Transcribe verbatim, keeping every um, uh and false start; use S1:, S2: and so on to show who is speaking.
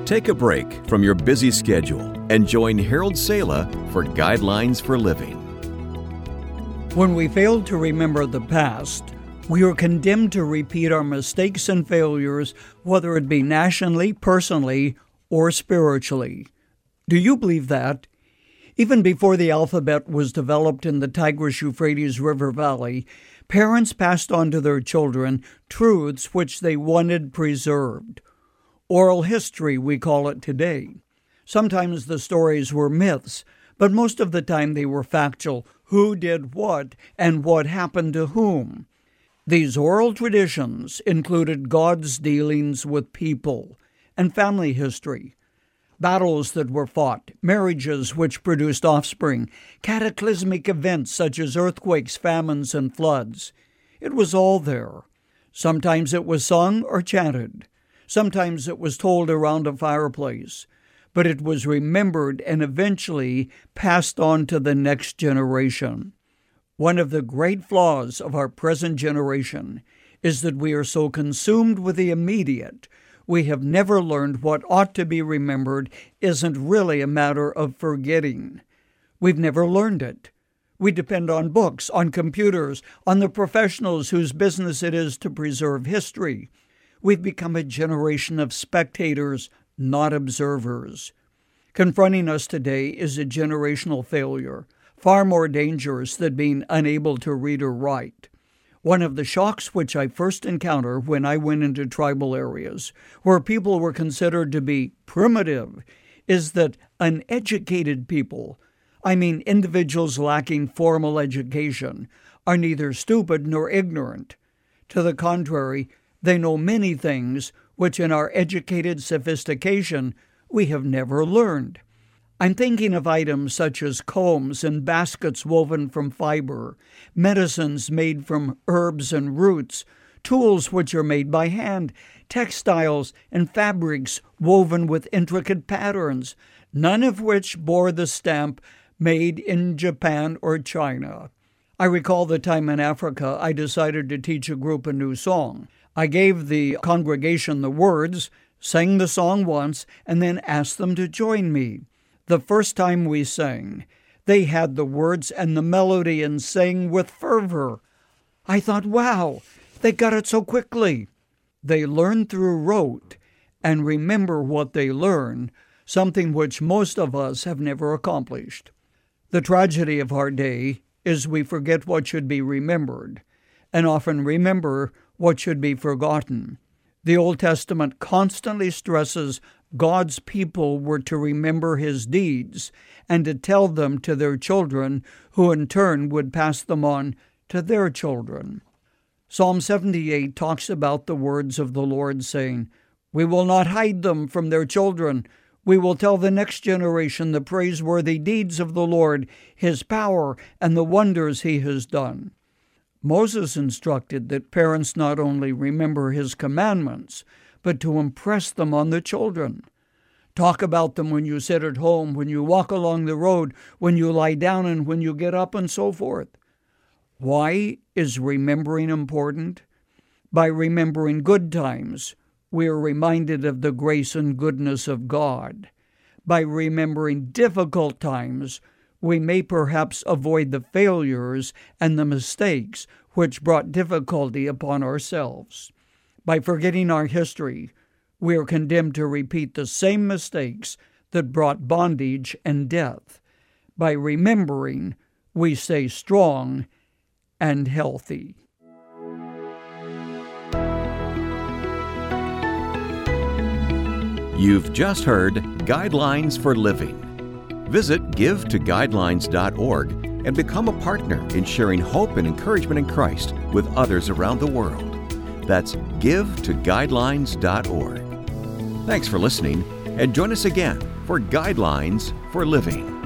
S1: Take a break from your busy schedule and join Harold Sala for Guidelines for Living.
S2: When we fail to remember the past, we are condemned to repeat our mistakes and failures, whether it be nationally, personally, or spiritually. Do you believe that? Even before the alphabet was developed in the Tigris-Euphrates River Valley, parents passed on to their children truths which they wanted preserved. Oral history, we call it today. Sometimes the stories were myths, but most of the time they were factual. Who did what, and what happened to whom? These oral traditions included God's dealings with people and family history, battles that were fought, marriages which produced offspring, cataclysmic events such as earthquakes, famines, and floods. It was all there. Sometimes it was sung or chanted. Sometimes it was told around a fireplace. But it was remembered and eventually passed on to the next generation. One of the great flaws of our present generation is that we are so consumed with the immediate, we have never learned what ought to be remembered isn't really a matter of forgetting. We've never learned it. We depend on books, on computers, on the professionals whose business it is to preserve history. We've become a generation of spectators, not observers. Confronting us today is a generational failure, far more dangerous than being unable to read or write. One of the shocks which I first encountered when I went into tribal areas, where people were considered to be primitive, is that uneducated people, I mean individuals lacking formal education, are neither stupid nor ignorant. To the contrary, they know many things which in our educated sophistication we have never learned. I'm thinking of items such as combs and baskets woven from fiber, medicines made from herbs and roots, tools which are made by hand, textiles and fabrics woven with intricate patterns, none of which bore the stamp made in Japan or China. I recall the time in Africa I decided to teach a group a new song. I gave the congregation the words, sang the song once, and then asked them to join me. The first time we sang, they had the words and the melody and sang with fervor. I thought, wow, they got it so quickly. They learn through rote and remember what they learn, something which most of us have never accomplished. The tragedy of our day is we forget what should be remembered, and often remember what should be forgotten. The Old Testament constantly stresses God's people were to remember his deeds and to tell them to their children, who in turn would pass them on to their children. Psalm seventy-eight talks about the words of the Lord, saying, "We will not hide them from their children. We will tell the next generation the praiseworthy deeds of the Lord, his power, and the wonders he has done." Moses instructed that parents not only remember his commandments, but to impress them on the children. Talk about them when you sit at home, when you walk along the road, when you lie down, and when you get up, and so forth. Why is remembering important? By remembering good times, we are reminded of the grace and goodness of God. By remembering difficult times, we may perhaps avoid the failures and the mistakes which brought difficulty upon ourselves. By forgetting our history, we are condemned to repeat the same mistakes that brought bondage and death. By remembering, we stay strong and healthy.
S1: You've just heard Guidelines for Living. Visit give to guidelines dot org and become a partner in sharing hope and encouragement in Christ with others around the world. That's give to guidelines dot org. Thanks for listening, and join us again for Guidelines for Living.